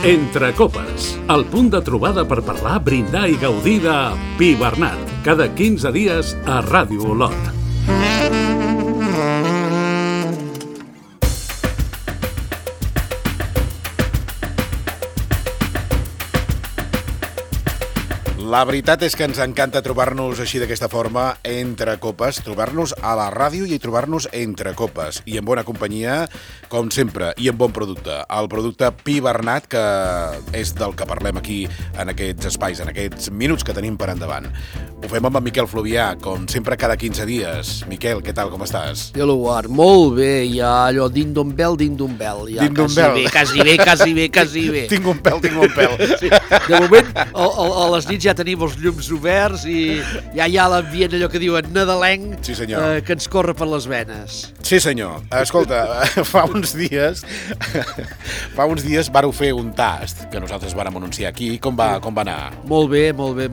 Entre Copes, el punt de trobada per parlar, brindar i gaudir de Pi Bernat, cada 15 dies a Ràdio Olot. La veritat és que ens encanta trobar-nos així d'aquesta forma, entre copes, trobar-nos a la ràdio i trobar-nos entre copes. I en bona companyia, com sempre, i en bon producte. El producte Pi Bernat, que és del que parlem aquí en aquests espais, en aquests minuts que tenim per endavant. Ho fem amb en Miquel Fluvià, com sempre cada 15 dies. Miquel, què tal, com estàs? Jo l'Uar, molt bé, ja allò ding-dong-bell. Ja quasi bé. Tinc un pèl. Sí. De moment, a les nits ja tenim els llums oberts i ja hi ha l'ambient, allò que diuen nadalenc, sí, senyor. Que ens corre per les venes. Sí, senyor. Escolta, fa uns dies vàreu fer un tast que nosaltres vàrem anunciar aquí. Com va anar? Molt bé.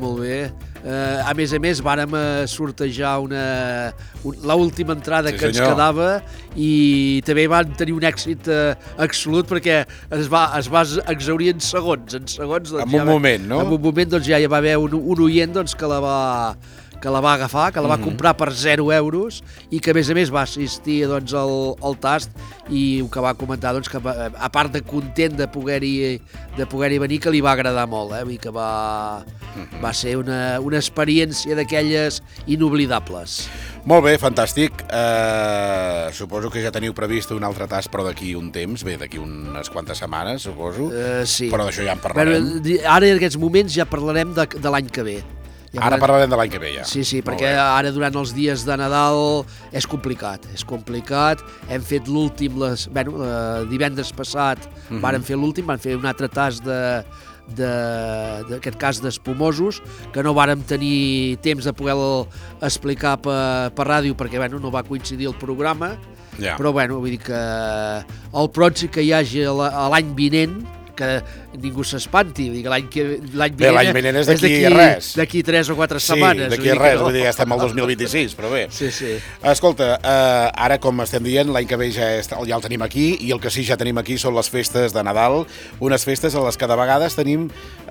A més, vàrem sortejar l'última entrada que ens quedava i també van tenir un èxit absolut perquè es va exhaurir en segons. En un moment, no? En un moment doncs, ja hi va haver un oient doncs, que la va agafar, que la va comprar per 0 euros i que a més va assistir doncs, al tast i el que va comentar doncs, que a part de content de poder-hi venir, que li va agradar molt, i que va ser una experiència d'aquelles inoblidables. Molt bé, fantàstic. Suposo que ja teniu previst un altre tast, però d'aquí un temps, d'aquí unes quantes setmanes, suposo. Sí. Però d'això ja en parlarem. Ara, en aquests moments, ja parlarem de l'any que ve. Ara parlarem de l'any que ve, ja. Sí, perquè ara durant els dies de Nadal és complicat. Hem fet l'últim, divendres passat vàrem fer l'últim, van fer un altre tast d'aquest cas d'espumosos, que no vàrem tenir temps de poder-lo explicar per ràdio perquè no va coincidir el programa, però vull dir que el pròxim que hi hagi l'any vinent, que ningú s'espanti, l'any vinent és d'aquí res. D'aquí 3 o 4 setmanes. Sí, d'aquí res, vull dir que estem al 2026, però bé. Sí. Escolta, ara com estem dient, l'any que ve ja el tenim aquí, i el que sí ja tenim aquí són les festes de Nadal, unes festes a les que de vegades tenim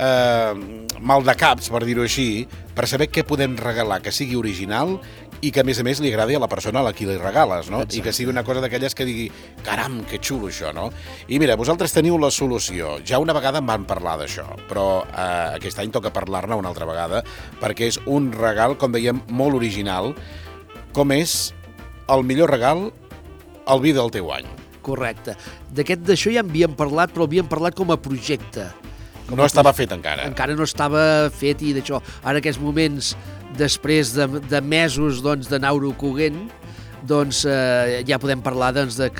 mal de caps, per dir-ho així, per saber què podem regalar que sigui original i que a més li agradi a la persona a qui li regales, no? Exacte. I que sigui una cosa d'aquelles que digui caram, que xulo això, no? I mira, vosaltres teniu la solució. Ja una vegada en vam parlar d'això, però aquest any toca parlar-ne una altra vegada, perquè és un regal, com dèiem, molt original, com és el millor regal, el vi del teu any. Correcte. D'això ja havíem parlat, però havíem parlat com a projecte. No estava fet encara. Encara no estava fet i d'això. Ara, en aquests moments, després de mesos d'anar-ho coguent, ja podem parlar de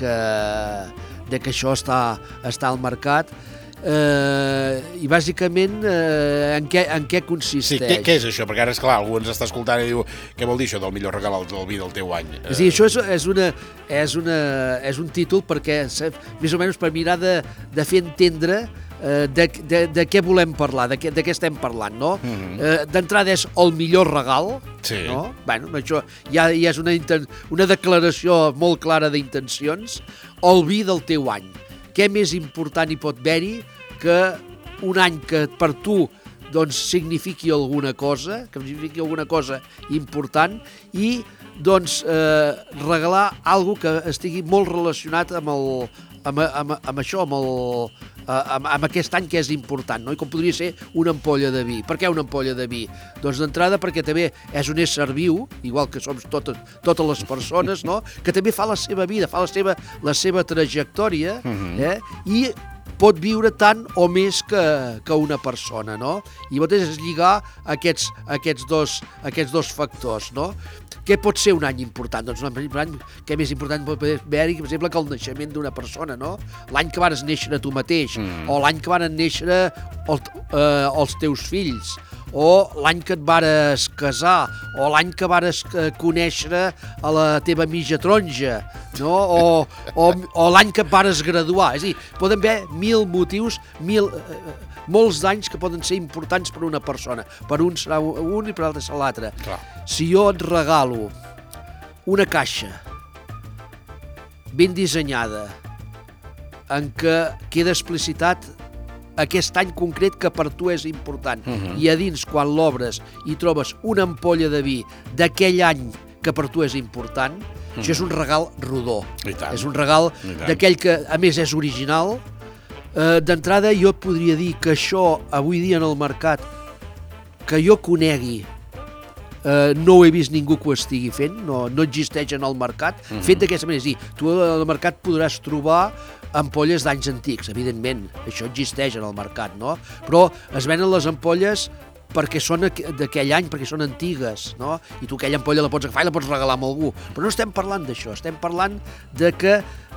que això està al mercat. I bàsicament en què consisteix? Sí, què és això? Perquè ara, esclar, algú ens està escoltant i diu què vol dir això del millor regal del vi del teu any? Sí, això és un títol perquè, més o menys per mirar de fer entendre de què volem parlar, de què estem parlant, no? D'entrada és el millor regal, no? Això ja és una declaració molt clara d'intencions. El vi del teu any. Què més important hi pot haver-hi que un any que per tu signifiqui alguna cosa, important, i regalar alguna que estigui molt relacionat amb això, amb aquest any que és important, no? I com podria ser una ampolla de vi. Per què una ampolla de vi? Doncs d'entrada perquè també és un ésser viu, igual que som totes les persones, no? Que també fa la seva vida, fa la seva trajectòria, i pot viure tant o més que una persona, no? I llavors és lligar aquests dos factors, no? Què pot ser un any important? Doncs un any que més important pot haver-hi, per exemple, que el naixement d'una persona, no? L'any que vas néixer tu mateix, o l'any que van néixer els teus fills, o l'any que et vares casar, o l'any que vares conèixer a la teva mitja taronja, no? O l'any que et vares graduar. És a dir, poden haver 1000 motius, molts d'anys que poden ser importants per una persona. Per un serà un i per l'altre serà l'altre. Si jo et regalo una caixa ben dissenyada en què queda explicitat aquest any concret que per tu és important. I a dins, quan l'obres i trobes una ampolla de vi d'aquell any que per tu és important, això és un regal rodó. És un regal d'aquell que, a més, és original. D'entrada, jo et podria dir que això, avui dia en el mercat, que jo conegui, no ho he vist ningú que ho estigui fent, no existeix en el mercat, fet d'aquesta manera. És dir, tu al mercat podràs trobar ampolles d'anys antics, evidentment, això existeix en el mercat, no? Però es venen les ampolles perquè són d'aquell any, perquè són antigues, no? I tu aquella ampolla la pots agafar i la pots regalar a algú. Però no estem parlant d'això, estem parlant de que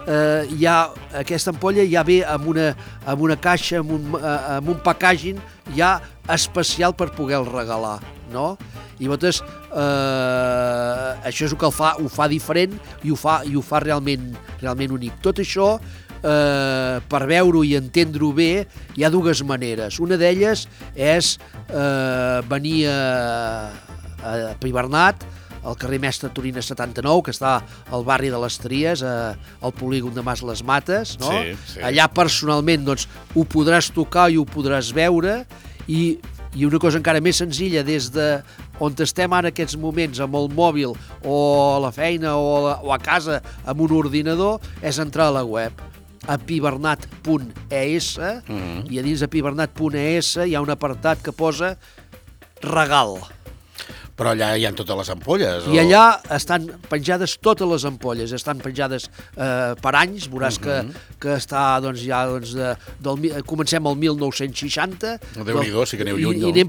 aquesta ampolla ja ve amb una caixa, amb un packaging ja especial per poder-la regalar, no? I llavors això és el que ho fa diferent i ho fa realment únic. Tot això, per veure-ho i entendre-ho bé, hi ha dues maneres. Una d'elles és venir a Pibernat, al carrer Mestre Torina 79, que està al barri de les Tries, al polígon de Mas les Mates, no? Sí. Allà personalment doncs, ho podràs tocar i ho podràs veure, i una cosa encara més senzilla, des de on estem ara aquests moments, amb el mòbil o a la feina o a casa amb un ordinador, és entrar a la web a pibernat.es i a dins de pibernat.es hi ha un apartat que posa regal. Però allà hi ha totes les ampolles? I allà estan penjades totes les ampolles, estan penjades per anys, veuràs que està doncs, ja comencem al 1960. Déu-n'hi-do, sí que aneu lluny, no? I anem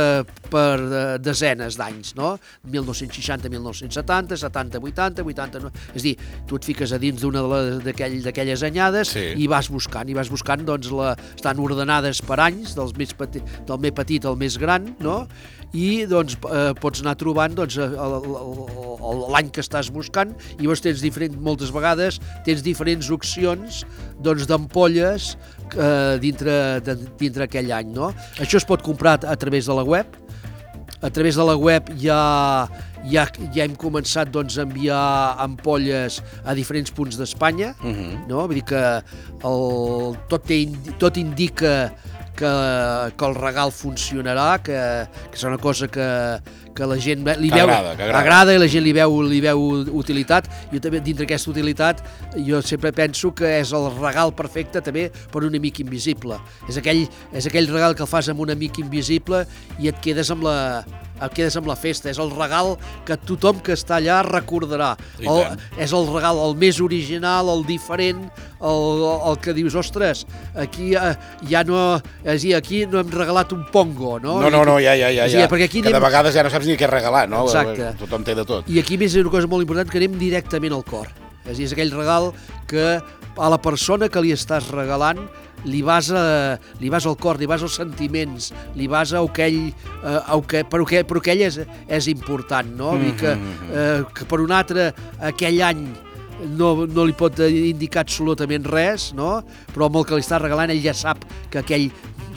per desenes d'anys, no? 1960, 1970, 70, 80, 80... És a dir, tu et fiques a dins d'una d'aquelles anyades i vas buscant, doncs estan ordenades per anys, del més petit al més gran, no? I doncs pots anar trobant l'any que estàs buscant i llavors moltes vegades tens diferents opcions d'ampolles dintre aquell any, no? Això es pot comprar a través de la web. A través de la web ja hem començat a enviar ampolles a diferents punts d'Espanya, no? Vull dir que tot indica que el regal funcionarà, que és una cosa que la gent li veu, agrada i la gent li veu utilitat. Jo també, dintre aquesta utilitat, jo sempre penso que és el regal perfecte també per un amic invisible. És aquell regal que el fas amb un amic invisible i et quedes amb la festa. És el regal que tothom que està allà recordarà. És el regal el més original, el diferent, el que dius, ostres, aquí ja no... És a dir, aquí no hem regalat un pongo, no? No, ja. Perquè aquí de vegades ja no saps ni què regalar, no? Exacte. Tothom té de tot. I aquí més és una cosa molt important, que anem directament al cor. És a dir, és aquell regal que a la persona que li estàs regalant li vas al cor, li vas als sentiments, li vas a per aquell és important, no? Que per un altre aquell any no li pot indicar absolutament res, no? Però amb el que li està regalant ell ja sap que aquell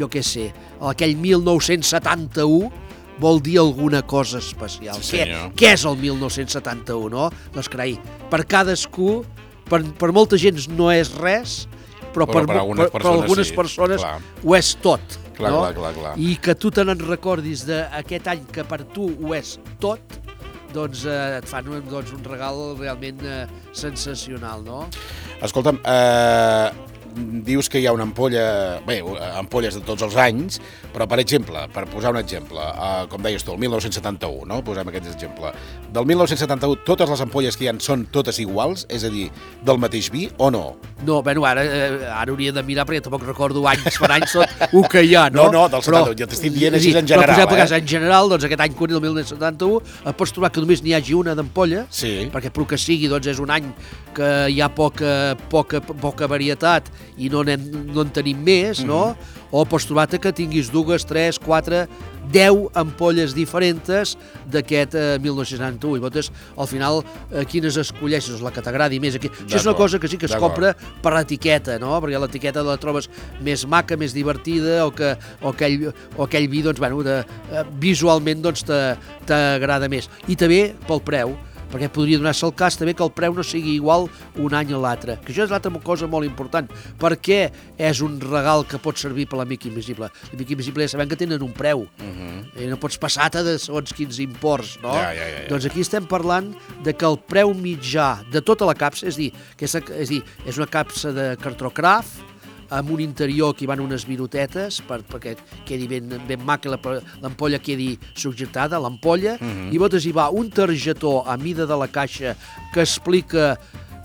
1971 vol dir alguna cosa especial. Sí, què és el 1971, no? Doncs carai, per cadascú, per molta gent no és res, però per algunes persones ho és tot. Clar. I que tu te n'en recordis d'aquest any que per tu ho és tot, doncs et fan un regal realment sensacional, no? Escolta'm, dius que hi ha una ampolla, ampolles de tots els anys, però, per exemple, per posar un exemple, com deies tu, el 1971, no? Posem aquest exemple. Del 1971, totes les ampolles que hi ha són totes iguals? És a dir, del mateix vi o no? No, ara hauria de mirar, perquè tampoc recordo anys per anys tot el que hi ha, no? No, del 71, jo t'estic dient així en general. Però, en general, doncs, aquest any, el 1971, pots trobar que només n'hi hagi una d'ampolla, perquè pel que sigui, doncs, és un any que hi ha poca varietat i no en tenim més, no? O pots trobar-te que tinguis 2, 3, 4, 10 ampolles diferents d'aquest 1971. I llavors, al final, quines escolleixes? La que t'agradi més. Això és una cosa que sí que es compra per l'etiqueta, no? Perquè l'etiqueta la trobes més maca, més divertida, o aquell vi, doncs, visualment, doncs, t'agrada més. I també pel preu. perquè podria donar-se el cas també que el preu no sigui igual un any a l'altre, que això és l'altra cosa molt important, perquè és un regal que pot servir per l'amic invisible. L'amic invisible ja sabem que tenen un preu, i no pots passar-te de segons quins imports, no? Ja. Doncs aquí estem parlant de que el preu mitjà de tota la capsa, és a dir, és una capsa de cartró craft, amb un interior que hi van unes virutetes perquè quedi ben maca, l'ampolla quedi subjectada, l'ampolla, i llavors hi va un targetó a mida de la caixa que explica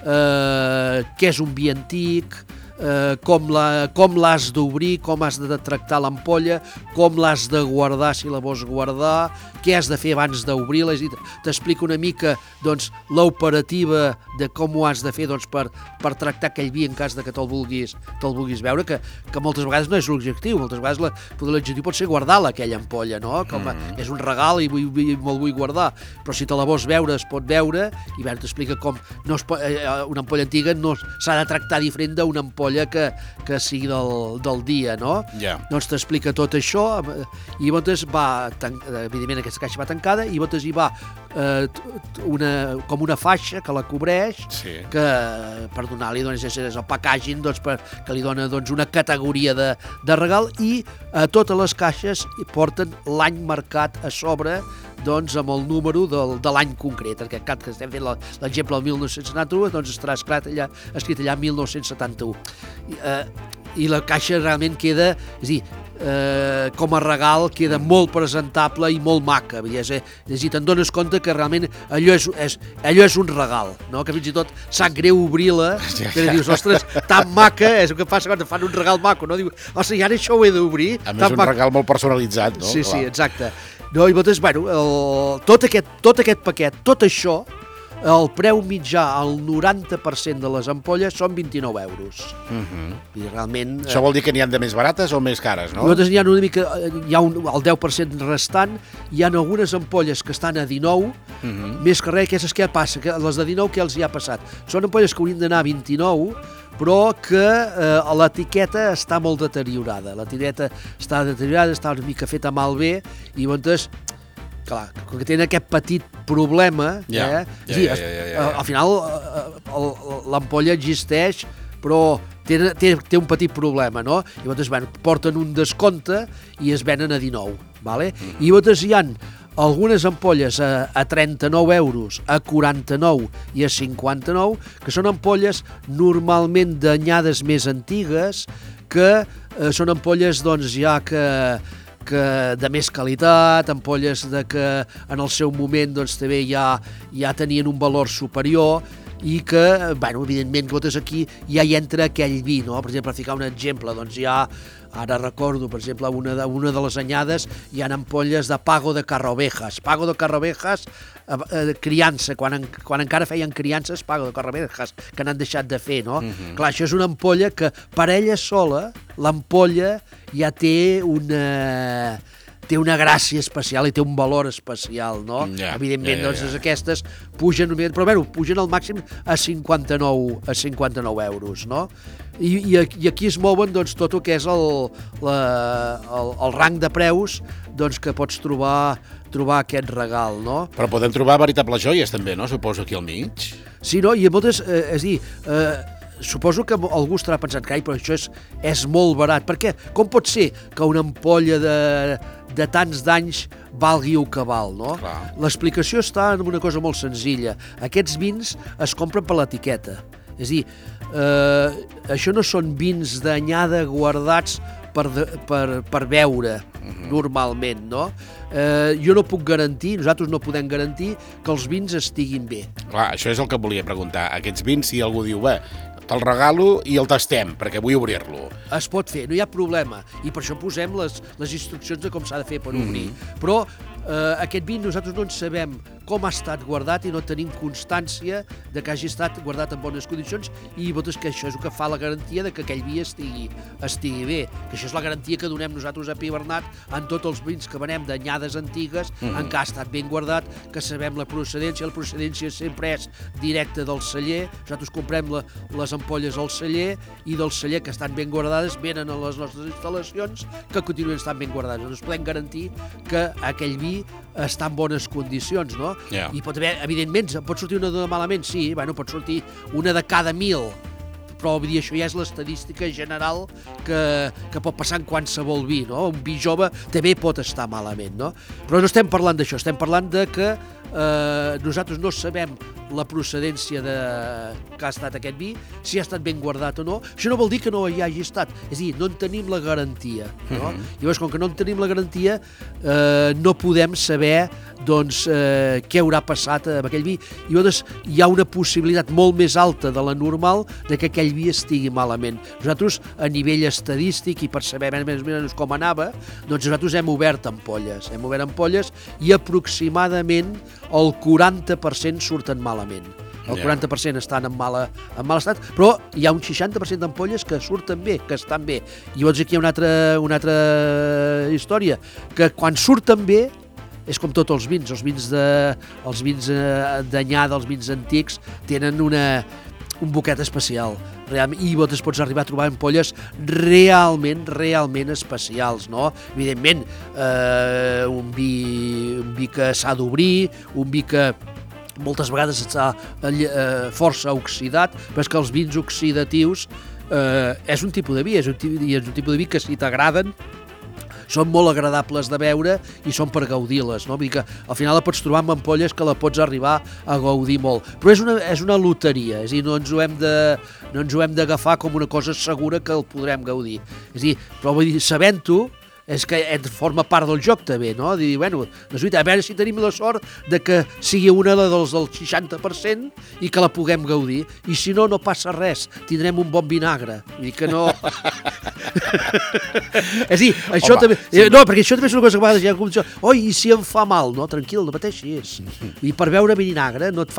què és un vi antic, com l'has d'obrir, com has de tractar l'ampolla, com l'has de guardar si la vols guardar, què has de fer abans d'obrir-la, és a dir, t'explica una mica doncs, l'operativa de com ho has de fer doncs, per tractar aquell vi en cas de que te'l vulguis veure, que moltes vegades no és l'objectiu, moltes vegades l'objectiu pot ser guardar-la, aquella ampolla, no? Com és un regal i me'l vull guardar, però si te la vols veure es pot veure, i t'explica com una ampolla antiga no s'ha de tractar diferent d'una ampolla que sigui del dia, no? Doncs t'explica tot això, i llavors evidentment aquesta caixa va tancada, i llavors hi va com una faixa que la cobreix, que per donar-li és el packaging que li dona una categoria de regal, i a totes les caixes porten l'any marcat a sobre amb el número de l'any concret. En aquest cas que estem fent l'exemple del 1971, doncs estarà escrit allà 1971. I la caixa realment queda, és a dir, com a regal queda molt presentable i molt maca, és a dir, te'n dones compte que realment allò és un regal, no? Que fins i tot sap greu obrir-la, que dius, ostres, tan maca, és el que passa quan fan un regal maco, no? Diu, ostres, i ara això ho he d'obrir? A més, un regal molt personalitzat, no? Sí, exacte. No, i llavors, tot aquest paquet, tot això, el preu mitjà, el 90% de les ampolles són 29 euros. I realment... Això vol dir que n'hi ha de més barates o més cares, no? Nosaltres n'hi ha una mica... Hi ha el 10% restant, hi ha algunes ampolles que estan a 19, més que res, què passa? Que les de 19, què els hi ha passat? Són ampolles que haurien d'anar a 29, però que l'etiqueta està molt deteriorada. L'etiqueta està deteriorada, està una mica feta malbé, i llavors... Clar, que tenen aquest petit problema, al final l'ampolla existeix, però té un petit problema, no? I llavors porten un descompte i es venen a 19, vale? I llavors hi ha algunes ampolles a 39 euros, a 49 i a 59, que són ampolles normalment d'anyades més antigues, que són ampolles doncs ja que de més qualitat, ampolles que en el seu moment doncs, també ja tenien un valor superior, i que, evidentment, aquí ja hi entra aquell vi, no? Per exemple, per ficar un exemple, doncs ara recordo, per exemple, una de les anyades, hi ha ampolles de Pago de Carrovejas. Pago de Carrovejas, criança, quan encara feien criances, Pago de Carrovejas, que n'han deixat de fer, no? Clar, això és una ampolla que per ella sola, l'ampolla ja té una gràcia especial i té un valor especial, no? Evidentment, doncs aquestes pugen, però pugen al màxim a 59 euros, no? I aquí es mouen doncs, tot el que és el rang de preus doncs, que pots trobar aquest regal, no? Però podem trobar veritables joies també, no? Suposo aquí al mig. Sí, no? I a moltes, és a dir, suposo que algú estarà pensant, carai, però això és molt barat. Per què? Com pot ser que una ampolla de tants d'anys valgui el que val, no? L'explicació està en una cosa molt senzilla. Aquests vins es compren per l'etiqueta. És a dir, això no són vins d'anyada guardats per beure normalment, no? Jo no puc garantir, nosaltres no podem garantir que els vins estiguin bé. Clar, això és el que volia preguntar. Aquests vins, si algú diu, te'l regalo i el tastem, perquè vull obrir-lo. Es pot fer, no hi ha problema. I per això posem les instruccions de com s'ha de fer per obrir. Però aquest vi nosaltres no en sabem com ha estat guardat i no tenim constància de que hagi estat guardat en bones condicions, i que això és el que fa la garantia de que aquell vi estigui bé. Que això és la garantia que donem nosaltres a Pibernat en tots els vins que venem d'anyada anyades antigues, encara ha estat ben guardat, que sabem la procedència sempre és directa del celler, nosaltres comprem les ampolles al celler i del celler que estan ben guardades venen a les nostres instal·lacions que continuen estant ben guardades. Ens podem garantir que aquell vi està en bones condicions, no? Yeah. I pot haver, evidentment, pot sortir una de malament, sí, bueno, pot sortir una de cada 1.000, però vull dir, això ja és l'estadística general que pot passar en qualsevol vi, no? Un vi jove també pot estar malament, no? Però no estem parlant d'això, estem parlant de que nosaltres no sabem la procedència que ha estat aquest vi, si ha estat ben guardat o no. Això no vol dir que no hi hagi estat, és a dir, no en tenim la garantia, no? Llavors, com que no en tenim la garantia, no podem saber doncs, què haurà passat amb aquell vi. I llavors hi ha una possibilitat molt més alta de la normal de que aquell vi estigui malament. Nosaltres, a nivell estadístic i per saber més o menys com anava, doncs nosaltres hem obert ampolles i aproximadament el 40% surten malament. El 40% estan en mal estat, però hi ha un 60% d'ampolles que surten bé, que estan bé. I llavors aquí hi ha una altra història, que quan surten bé és com tots els vins d'anyada, els vins antics, tenen un boquet especial. I vosaltres pots arribar a trobar ampolles realment especials, no? Evidentment, un vi que s'ha d'obrir, un vi que moltes vegades està força oxidat, però és que els vins oxidatius és un tipus de vi, és un tipus de vi que si t'agraden són molt agradables de beure i són per gaudir-les, no? Vull dir que al final la pots trobar amb ampolles que la pots arribar a gaudir molt. Però és una loteria, és a dir, no ens ho hem d'agafar com una cosa segura que el podrem gaudir. És a dir, però vull dir, sabent-ho, és que forma part del joc també, no? Dir, bueno, a veure si tenim la sort de que sigui una dels del 60% i que la puguem gaudir. I si no, no passa res, tindrem un bon vinagre. Vull dir que no... És a dir, això també... No, perquè això també és una cosa que a vegades hi ha com... Oi, i si em fa mal? No, tranquil, no pateixis. I per beure vinagre no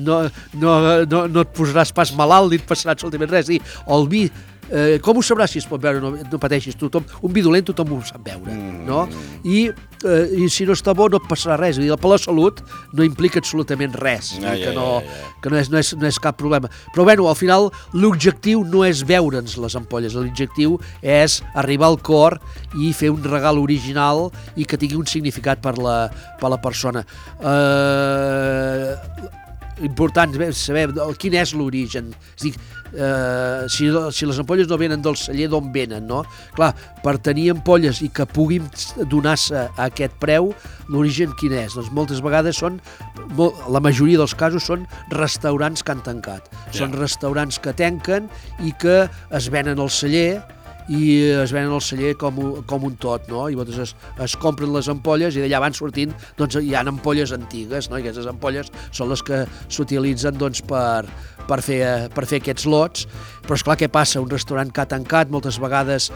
et posaràs pas malalt ni et passarà absolutament res. És a dir, el vi... com ho sabràs si es pot veure? No pateixis, un vi dolent tothom ho sap veure, no? I si no està bo no et passarà res. Per la salut no implica absolutament res, que no és cap problema. Però bueno, al final l'objectiu no és veure'ns les ampolles, l'objectiu és arribar al cor i fer un regal original i que tingui un significat per la persona. Important saber quin és l'origen. És a dir, si les ampolles no venen del celler, d'on venen, no? Clar, per tenir ampolles i que puguin donar-se a aquest preu, l'origen quin és? Doncs moltes vegades la majoria dels casos són restaurants que han tancat. Són restaurants que tanquen i que es venen al celler com un tot, no? I llavors es compren les ampolles i d'allà van sortint, doncs hi ha ampolles antigues, no? I aquestes ampolles són les que s'utilitzen doncs, per fer aquests lots. Però esclar, què passa? Un restaurant que ha tancat, moltes vegades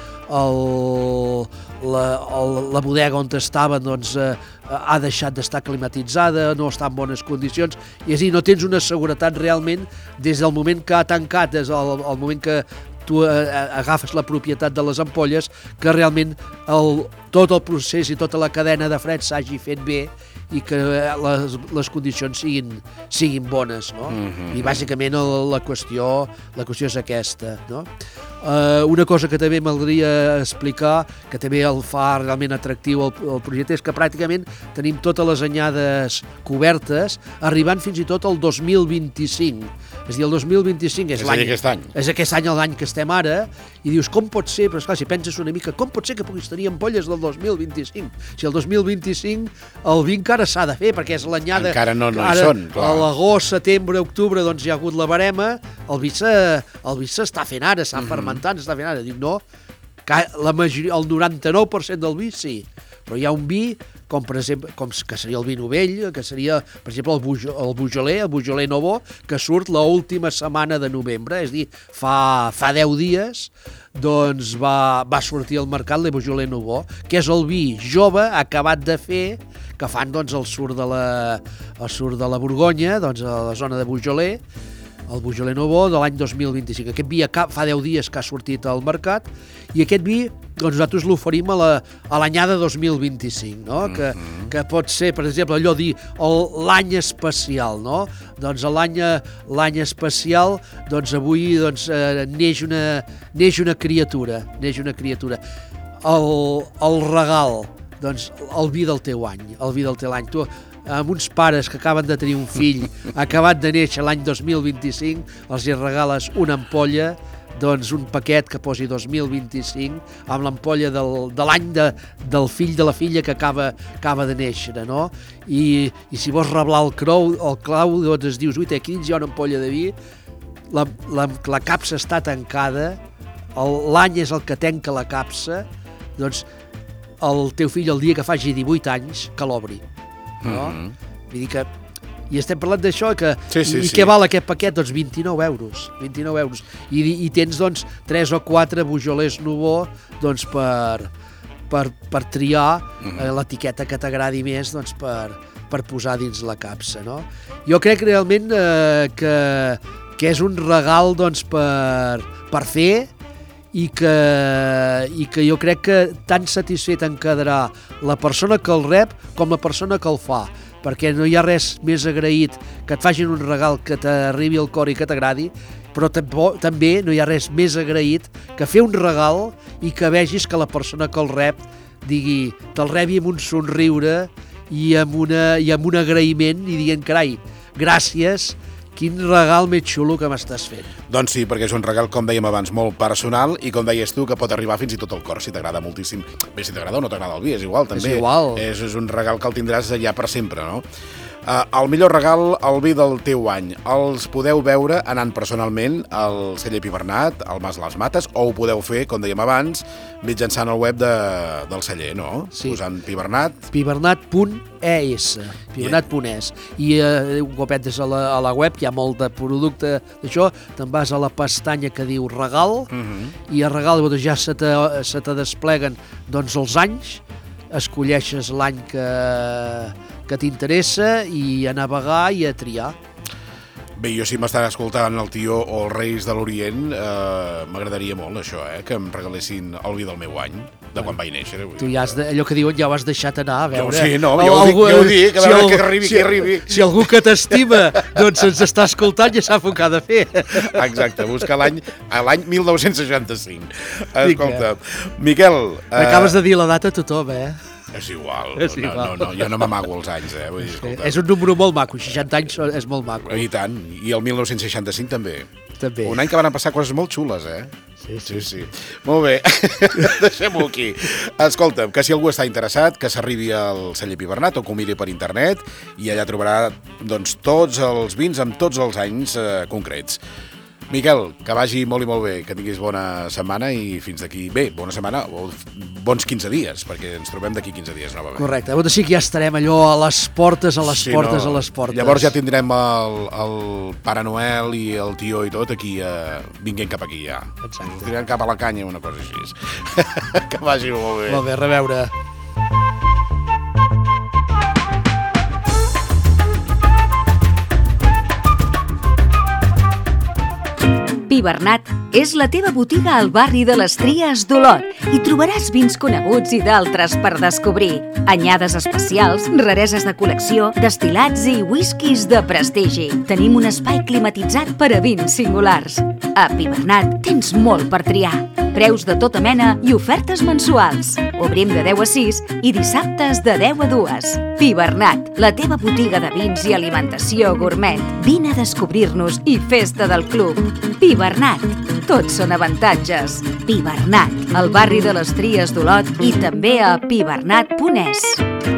la bodega on estaven doncs, ha deixat d'estar climatitzada, no està en bones condicions, i és a dir, no tens una seguretat realment des del moment que ha tancat, des del moment que tu agafes la propietat de les ampolles, que realment tot el procés i tota la cadena de fred s'hagi fet bé i que les condicions siguin bones, no? I bàsicament la qüestió és aquesta, no? Una cosa que també m'agradaria explicar, que també el fa realment atractiu el projecte, és que pràcticament tenim totes les anyades cobertes, arribant fins i tot al 2025. És a dir, el 2025 és l'any... És aquest any l'any que estem ara, i dius, com pot ser? Però esclar, si penses una mica, com pot ser que puguis tenir ampolles del 2025? Si el 2025 el vi encara s'ha de fer, perquè és l'anyada... Encara no hi són, clar. A l'agost, setembre, octubre, doncs hi ha hagut la barema, el vi s'està fent ara, s'ha fermentant, s'està fent ara. Dic, no, la majoria, el 99% del vi sí, però hi ha un vi com per exemple, que seria el vi novell, que seria, per exemple, el Beaujolais Nouveau, que surt l'última setmana de novembre, és a dir, fa 10 dies, doncs va sortir al mercat el Beaujolais Nouveau, que és el vi jove, acabat de fer, que fan doncs al sud de la Borgonya, doncs a la zona de Beaujolais, el Beaujolais Nouveau de l'any 2025. Aquest vi fa 10 dies que ha sortit al mercat i aquest vi doncs nosaltres l'oferim a l'anyada 2025, no? Que pot ser, per exemple, allò dir l'any especial, no? Doncs l'any especial, doncs avui neix una criatura, el regal, doncs el vi del teu any, Tu, amb uns pares que acaben de tenir un fill acabat de néixer l'any 2025, els hi regales una ampolla, doncs un paquet que posi 2025 amb l'ampolla de l'any del fill de la filla que acaba de néixer, no? I si vols reblar el clau, doncs es dius, aquí dins hi ha una ampolla de vi, la capsa està tancada, l'any és el que tanca la capsa, doncs el teu fill el dia que faci 18 anys que l'obri, no? Vull dir que i estem parlant d'això, què val aquest paquet? Doncs 29 euros. I tens, doncs, 3 o 4 Beaujolais Nouveau, doncs, per triar l'etiqueta que t'agradi més, doncs, per posar dins la capsa, no? Jo crec realment que és un regal, doncs, per fer i que jo crec que tan satisfet en quedarà la persona que el rep com la persona que el fa, perquè no hi ha res més agraït que et facin un regal que t'arribi al cor i que t'agradi, però també no hi ha res més agraït que fer un regal i que vegis que la persona que el rep te'l rebi amb un somriure i amb un agraïment i dient, carai, gràcies, quin regal més xulo que m'estàs fent. Doncs sí, perquè és un regal, com dèiem abans, molt personal i com deies tu, que pot arribar fins i tot al cor si t'agrada moltíssim. Bé, si t'agrada o no t'agrada el vi, és igual, també. És igual. És un regal que el tindràs allà per sempre, no? El millor regal, el vi del teu any. Els podeu veure anant personalment al celler Pibernat, al Mas de les Mates, o ho podeu fer, com dèiem abans, mitjançant el web del celler, no? Sí. Posant Pibernat. Pibernat.es. Pibernat.es. I un cop entres a la web, hi ha molt de producte d'això, te'n vas a la pestanya que diu regal, i a regal ja se te despleguen doncs, els anys, escolleixes l'any que t'interessa i a navegar i a triar. Bé, jo si m'estan escoltant el tio o els Reis de l'Orient, m'agradaria molt això, que em regalessin el vi del meu any, de quan vaig néixer. Tu ja allò que diuen ja ho has deixat anar, a veure. Sí, no, jo ho dic, a veure que arribi. Si algú que t'estima doncs ens està escoltant ja sap el que ha de fer. Exacte, busca l'any 1965. Escolta, Miquel... Acabes de dir la data a tothom, És igual. No, jo no m'amago els anys, Vull dir, escolta. És un número molt maco, 60 anys és molt maco. I tant, i el 1965 també. També. Un any que van passar coses molt xules, Sí. Molt bé, deixem-ho aquí. Escolta'm, que si algú està interessat, que s'arribi al celler Pibernat o que ho miri per internet i allà trobarà doncs, tots els vins amb tots els anys concrets. Miquel, que vagi molt i molt bé, que tinguis bona setmana i fins d'aquí, bona setmana o bons 15 dies, perquè ens trobem d'aquí 15 dies novament. Correcte, doncs sí que ja estarem allò a les portes. Llavors ja tindrem el Pare Noel i el tio i tot aquí, vinguent cap aquí ja. Exacte. Ens tirem cap a la canya, una cosa així. Que vagi molt bé. Molt bé, a reveure. Pibernat és la teva botiga al barri de les Tries d'Olot. Hi trobaràs vins coneguts i d'altres per descobrir. Anyades especials, rareses de col·lecció, destil·lats i whiskies de prestigi. Tenim un espai climatitzat per a vins singulars. A Pibernat tens molt per triar. Preus de tota mena i ofertes mensuals. Obrim de 10 a 6 i dissabtes de 10 a 2. Pibernat, la teva botiga de vins i alimentació gourmet. Vine a descobrir-nos i festa del club. Pibernat, tots són avantatges. Pibernat, al barri de les Tries d'Olot i també a pibernat.es.